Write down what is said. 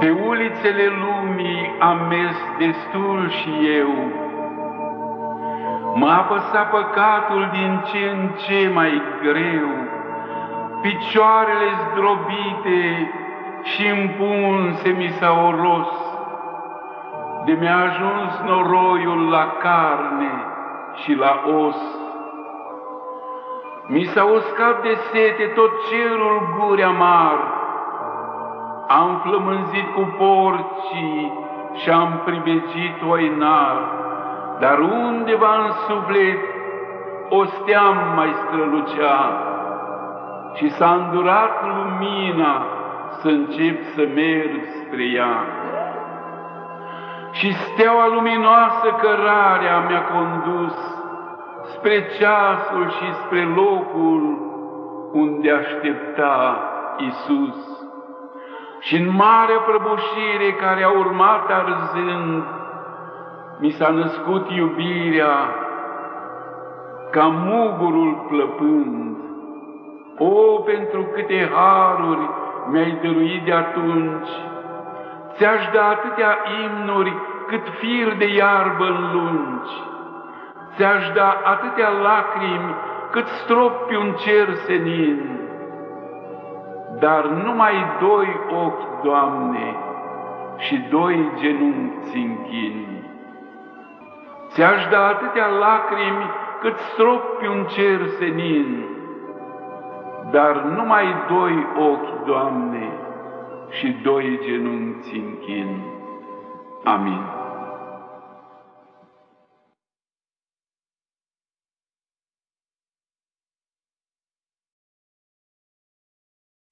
Pe ulițele lumii am mers destul și eu. M-a apăsat păcatul din ce în ce mai greu, picioarele zdrobite și împunse mi s-au oros, de mi-a ajuns noroiul la carne și la os. Mi s-a uscat de sete tot cerul guri amar, am flămânzit cu porcii și-am pribegit oinar, dar undeva în suflet o steam mai strălucea și s-a îndurat lumina să încep să merg spre ea. Și steaua luminoasă cărarea mi-a condus spre ceasul și spre locul unde aștepta Iisus. Și în marea prăbușire care a urmat arzând, mi s-a născut iubirea ca mugurul plăpând. O, pentru câte haruri mi-ai dăruit de atunci! Ți-aș da atâtea imnuri cât fir de iarbă înlungi, ți-aș da atâtea lacrimi cât stropi un cer senin, dar numai doi ochi, Doamne, și doi genunchi închin. Ți-aș da atâtea lacrimi cât stropi un cer senin, dar numai doi ochi, Doamne, și doi genunchi închin. Amin.